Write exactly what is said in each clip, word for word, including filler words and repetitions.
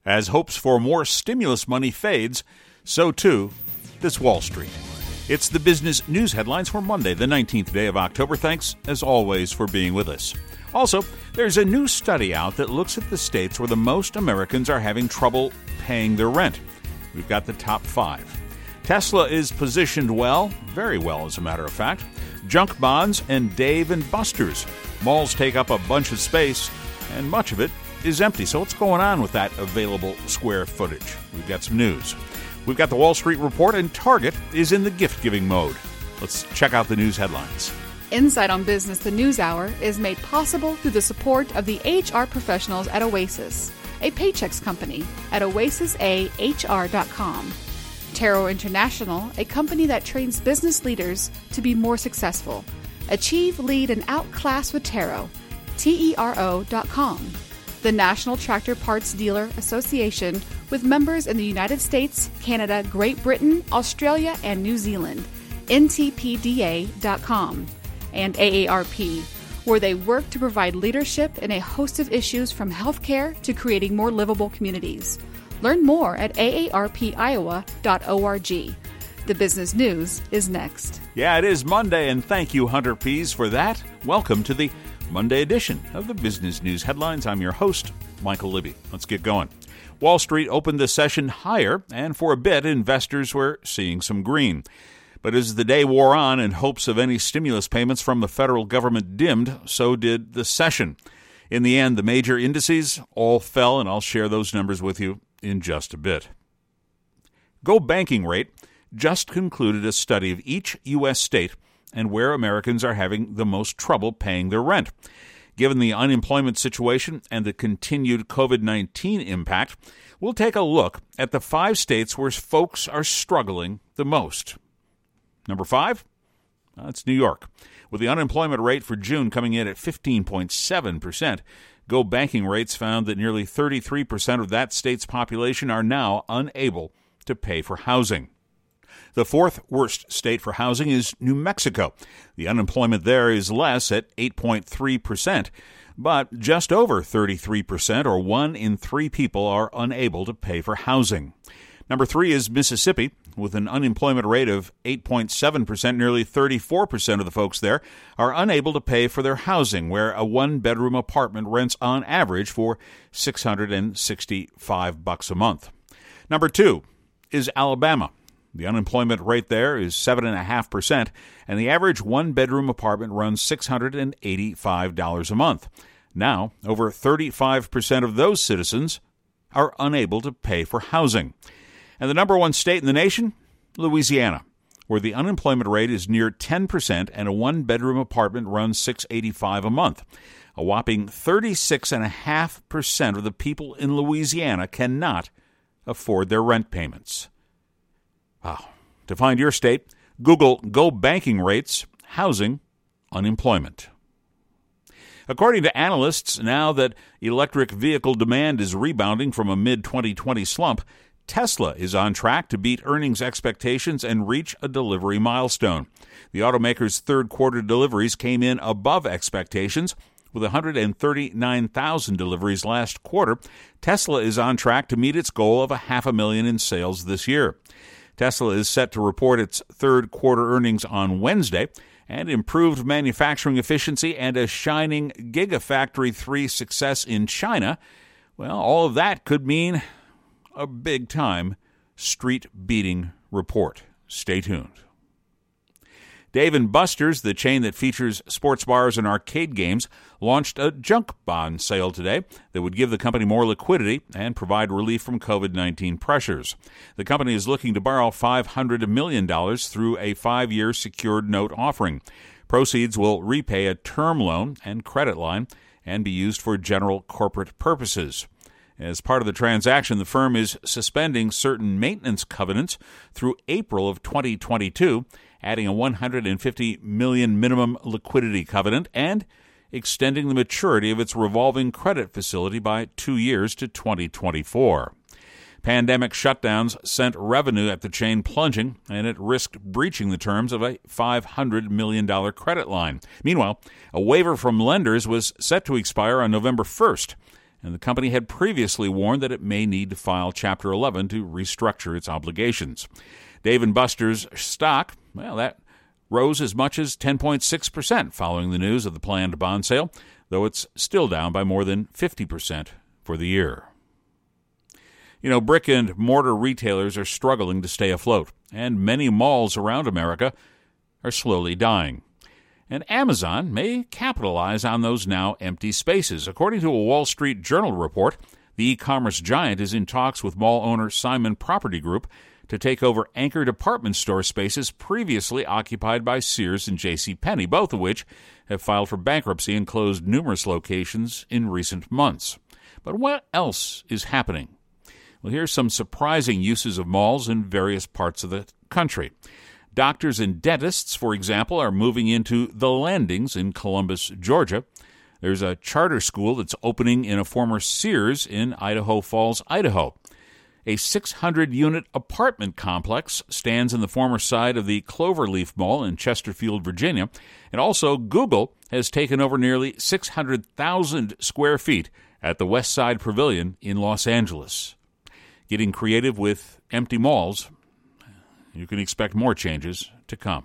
As hopes for more stimulus money fades, so too does Wall Street. It's the business news headlines for Monday, the nineteenth day of October. Thanks, as always, for being with us. Also, there's a new study out that looks at the states where the most Americans are having trouble paying their rent. We've got the top five. Tesla is positioned well, very well as a matter of fact. Junk bonds and Dave and Buster's. Malls take up a bunch of space, and much of it is empty. So what's going on with that available square footage? We've got some news. We've got the Wall Street Report, and Target is in the gift-giving mode. Let's check out the news headlines. Insight on Business, the News Hour, is made possible through the support of the H R professionals at Oasis, a Paychex company, at oasis a h r dot com. Tero International, a company that trains business leaders to be more successful. Achieve, lead, and outclass with Tero. T E R O dot com. The National Tractor Parts Dealer Association, with members in the United States, Canada, Great Britain, Australia, and New Zealand. N T P D A dot com. And A A R P, where they work to provide leadership in a host of issues from healthcare to creating more livable communities. Learn more at a a r p iowa dot org. The business news is next. Yeah, it is Monday, and thank you, Hunter Pease, for that. Welcome to the Monday edition of the Business News Headlines. I'm your host, Michael Libby. Let's get going. Wall Street opened the session higher, and for a bit, investors were seeing some green. But as the day wore on and hopes of any stimulus payments from the federal government dimmed, so did the session. In the end, the major indices all fell, and I'll share those numbers with you in just a bit. Go Banking Rate just concluded a study of each U S state and where Americans are having the most trouble paying their rent. Given the unemployment situation and the continued covid nineteen impact, we'll take a look at the five states where folks are struggling the most. Number five, that's New York. With the unemployment rate for June coming in at fifteen point seven percent, Go Banking Rates found that nearly thirty-three percent of that state's population are now unable to pay for housing. The fourth worst state for housing is New Mexico. The unemployment there is less at eight point three percent, but just over thirty-three percent, or one in three people, are unable to pay for housing. Number three is Mississippi. With an unemployment rate of eight point seven percent, nearly thirty-four percent of the folks there are unable to pay for their housing, where a one-bedroom apartment rents on average for six hundred sixty-five bucks a month. Number two is Alabama. The unemployment rate there is seven point five percent, and the average one-bedroom apartment runs six hundred eighty-five dollars a month. Now, over thirty-five percent of those citizens are unable to pay for housing. And the number one state in the nation, Louisiana, where the unemployment rate is near ten percent and a one-bedroom apartment runs six hundred eighty-five dollars a month. A whopping thirty-six point five percent of the people in Louisiana cannot afford their rent payments. Wow. To find your state, Google Go Banking Rates, Housing, Unemployment. According to analysts, now that electric vehicle demand is rebounding from a mid twenty twenty slump, Tesla is on track to beat earnings expectations and reach a delivery milestone. The automaker's third-quarter deliveries came in above expectations. With one hundred thirty-nine thousand deliveries last quarter, Tesla is on track to meet its goal of a half a million in sales this year. Tesla is set to report its third-quarter earnings on Wednesday, and improved manufacturing efficiency and a shining Gigafactory three success in China, well, all of that could mean a big-time street-beating report. Stay tuned. Dave and Buster's, the chain that features sports bars and arcade games, launched a junk bond sale today that would give the company more liquidity and provide relief from covid nineteen pressures. The company is looking to borrow five hundred million dollars through a five-year secured note offering. Proceeds will repay a term loan and credit line and be used for general corporate purposes. As part of the transaction, the firm is suspending certain maintenance covenants through April of twenty twenty-two, adding a one hundred fifty million dollars minimum liquidity covenant and extending the maturity of its revolving credit facility by two years to twenty twenty-four. Pandemic shutdowns sent revenue at the chain plunging, and it risked breaching the terms of a five hundred million dollars credit line. Meanwhile, a waiver from lenders was set to expire on November first, and the company had previously warned that it may need to file Chapter eleven to restructure its obligations. Dave and Buster's stock, well, that rose as much as ten point six percent following the news of the planned bond sale, though it's still down by more than fifty percent for the year. You know, brick and mortar retailers are struggling to stay afloat, and many malls around America are slowly dying. And Amazon may capitalize on those now empty spaces. According to a Wall Street Journal report, the e-commerce giant is in talks with mall owner Simon Property Group to take over anchor department store spaces previously occupied by Sears and J C Penney, both of which have filed for bankruptcy and closed numerous locations in recent months. But what else is happening? Well, here's some surprising uses of malls in various parts of the country. Doctors and dentists, for example, are moving into The Landings in Columbus, Georgia. There's a charter school that's opening in a former Sears in Idaho Falls, Idaho. A six hundred unit apartment complex stands in the former site of the Cloverleaf Mall in Chesterfield, Virginia. And also, Google has taken over nearly six hundred thousand square feet at the West Side Pavilion in Los Angeles. Getting creative with empty malls, you can expect more changes to come.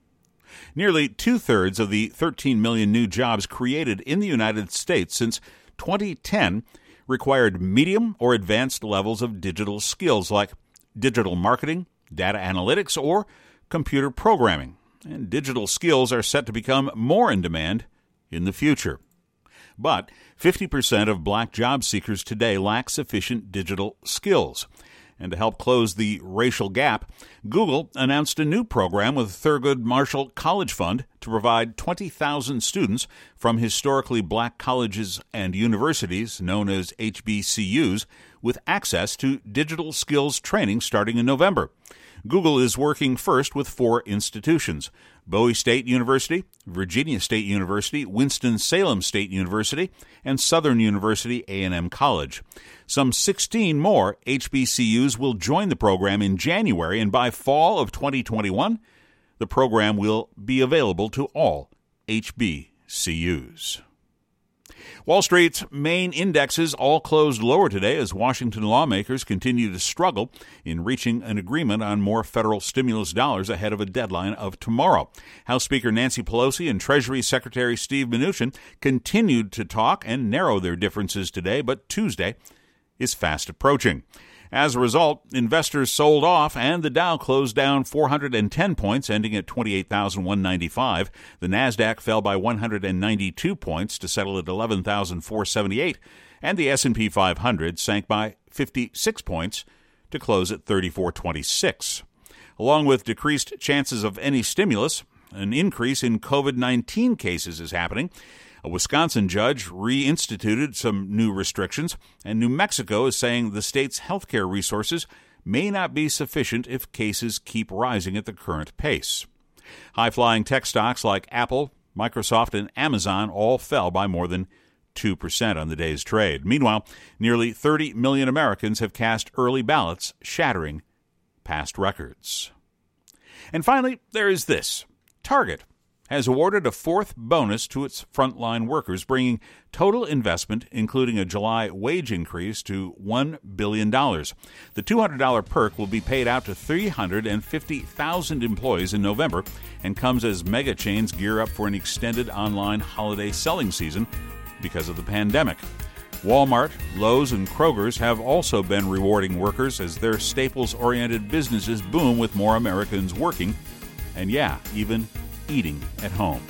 Nearly two-thirds of the thirteen million new jobs created in the United States since twenty ten required medium or advanced levels of digital skills like digital marketing, data analytics, or computer programming. And digital skills are set to become more in demand in the future. But fifty percent of black job seekers today lack sufficient digital skills. And to help close the racial gap, Google announced a new program with Thurgood Marshall College Fund to provide twenty thousand students from historically black colleges and universities, known as H B C Us, with access to digital skills training starting in November. Google is working first with four institutions: Bowie State University, Virginia State University, Winston-Salem State University, and Southern University A and M College. Some sixteen more H B C Us will join the program in January, and by fall of twenty twenty-one, the program will be available to all H B C Us. Wall Street's main indexes all closed lower today as Washington lawmakers continue to struggle in reaching an agreement on more federal stimulus dollars ahead of a deadline of tomorrow. House Speaker Nancy Pelosi and Treasury Secretary Steve Mnuchin continued to talk and narrow their differences today, but Tuesday is fast approaching. As a result, investors sold off, and the Dow closed down four hundred ten points, ending at twenty-eight thousand one hundred ninety-five. The Nasdaq fell by one hundred ninety-two points to settle at eleven thousand four hundred seventy-eight, and the S and P five hundred sank by fifty-six points to close at thirty-four twenty-six. Along with decreased chances of any stimulus, an increase in COVID nineteen cases is happening. A Wisconsin judge reinstituted some new restrictions, and New Mexico is saying the state's healthcare resources may not be sufficient if cases keep rising at the current pace. High-flying tech stocks like Apple, Microsoft, and Amazon all fell by more than two percent on the day's trade. Meanwhile, nearly thirty million Americans have cast early ballots, shattering past records. And finally, there is this. Target has awarded a fourth bonus to its frontline workers, bringing total investment, including a July wage increase, to one billion dollars. The two hundred dollars perk will be paid out to three hundred fifty thousand employees in November and comes as mega chains gear up for an extended online holiday selling season because of the pandemic. Walmart, Lowe's, and Kroger's have also been rewarding workers as their staples-oriented businesses boom with more Americans working, and yeah, even eating at home.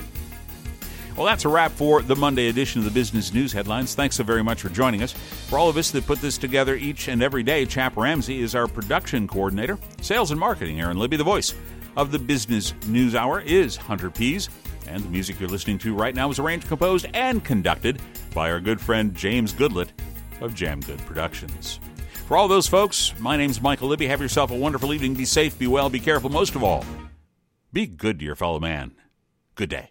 Well, that's a wrap for the Monday edition of the Business News Headlines. Thanks so very much for joining us. For all of us that put this together each and every day, Chap Ramsey is our production coordinator. Sales and marketing, Aaron Libby. The voice of the Business News Hour is Hunter Pease. And the music you're listening to right now is arranged, composed, and conducted by our good friend James Goodlett of Jam Good Productions. For all those folks, my name's Michael Libby. Have yourself a wonderful evening. Be safe, be well, be careful. Most of all, be good to your fellow man. Good day.